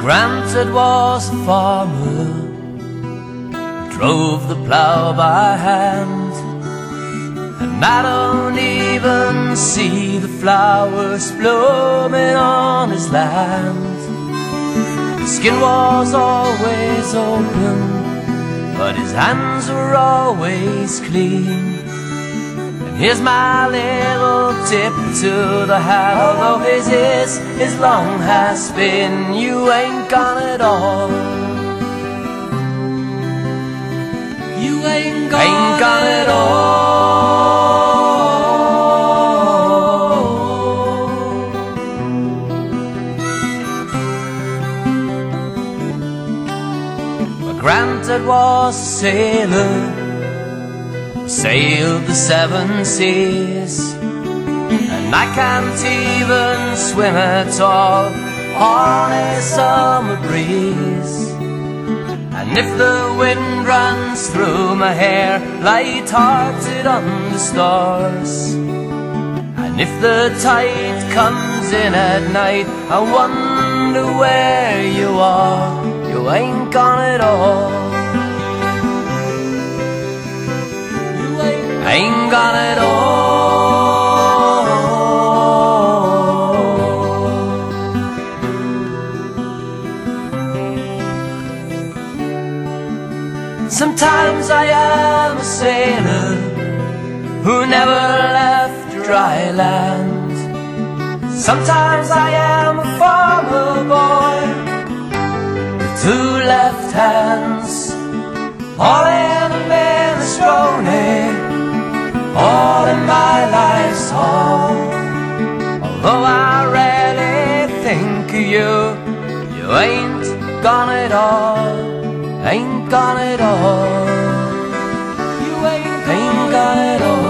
granddad was a farmer, drove the plough by hand, and I don't even see the flowers blooming on his land. His skin was always open, but his hands were always clean. And here's my little tip to the hat: although his is as long has been, you ain't gone at all. You ain't gone at all. My granddad was a sailor, sailed the 7 seas, and I can't even swim at all on a summer breeze. And if the wind runs through my hair, light-hearted on the stars, and if the tide comes in at night, I wonder where you are. You ain't gone at all. You ain't gone at all. Sometimes I am a sailor who never left dry land. Sometimes I am a farmer boy with 2 left hands, all in a minestrone, all in my life's haul. Although I rarely think of you, you ain't gone at all. Ain't gone at all. You ain't gone at all.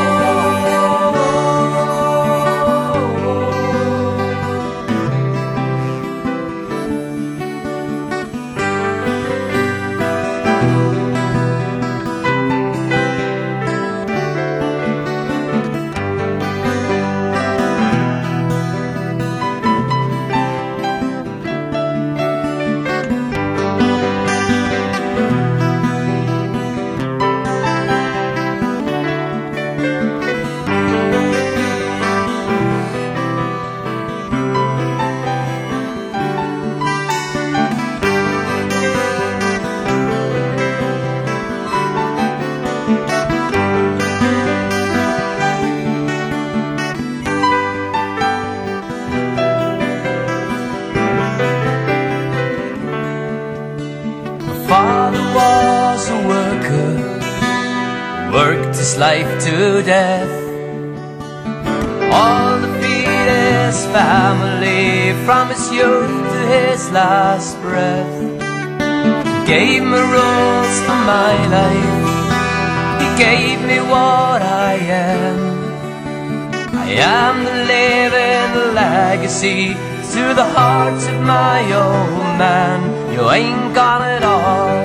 Father was a worker, worked his life to death, all to feed his family from his youth to his last breath. He gave me rules for my life, he gave me what I am. I am the living legacy to the heart of my old man. You ain't gone at all.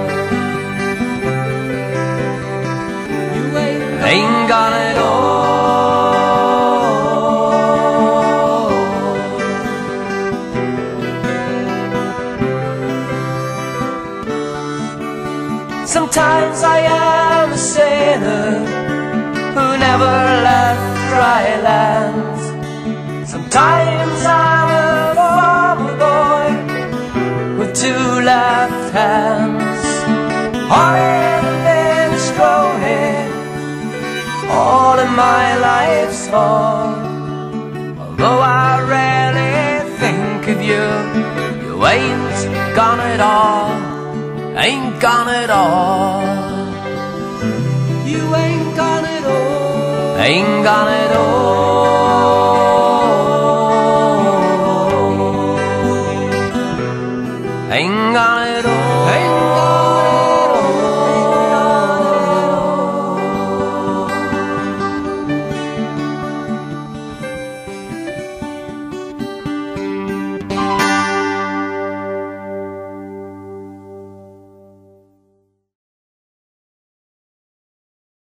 You ain't gone at all. Sometimes I am a sailor who never left dry land. Sometimes I'm a farmer boy with 2 left hands, all in a minestrone, all in my life's haul. Although I rarely think of you, you ain't gone at all. Ain't gone at all. You ain't gone at all. Ain't gone at all. Ain't gone at all.